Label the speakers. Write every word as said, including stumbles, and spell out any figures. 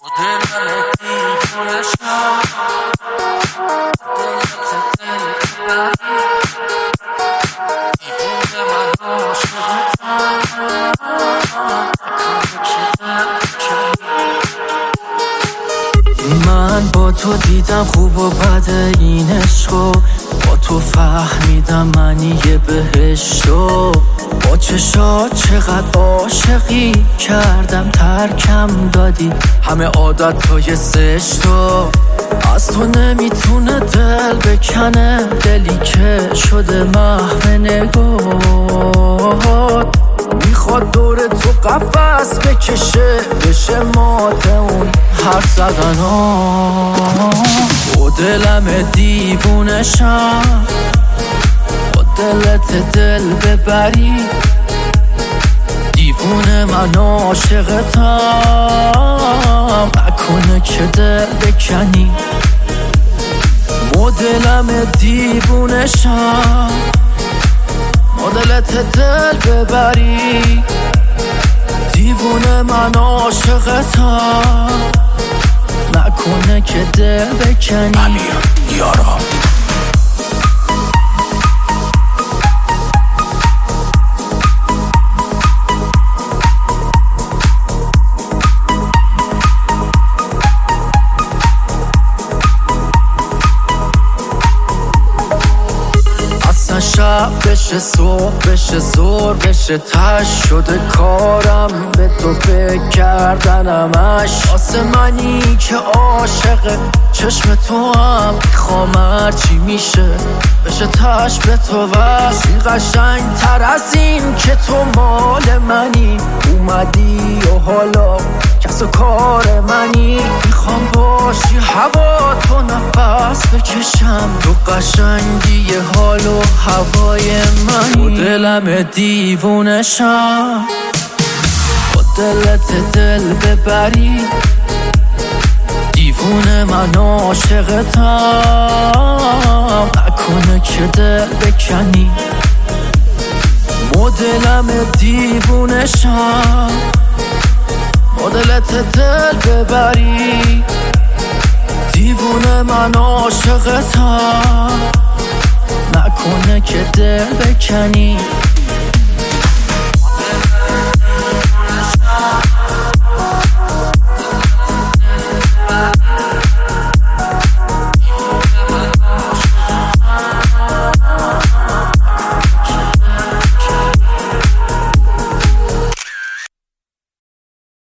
Speaker 1: من با تو دیدم خوب و بد این عشقو، با تو فهمیدم معنی بهشتو. با چشات چقدر عاشقی کردم، ترکم دادی همه عادتهای زشتو. از تو نمیتونه دل بکنه، دلی که شده محو نگات. میخواد دور تو قفس بکشه، بشه مات اون حرف زدن ها. با دلم دیوونشم، با دلت دل ببری. دیوونه من عاشقتم، نکنه که دل بکنی. با دلم دیوونشم، با دلت دل ببری. دیوونه من عاشقتم، نکنه که دل بکنی.
Speaker 2: امیر یارا
Speaker 1: شب بشه صبح بشه زور بشه تش شده کارم به تو فکر کردنمش. واسه منی که عاشق چشم تو هم میخوام هرچی میشه بشه تش به تو وصی. قشنگ تر از این که تو مال منی، اومدی و حالا کس و کار منی. میخوام باشی هوا تو نفس بکشم، تو قشنگی حال و هوای منی. با دلم دیوونشم، با دلت دل ببری. دیوونه من عاشقتم، نکنه که دل بکنی. با دلم دیوونشم، با دلت دل ببری. دیوونه من عاشقتم، نکنه که دل بکنی.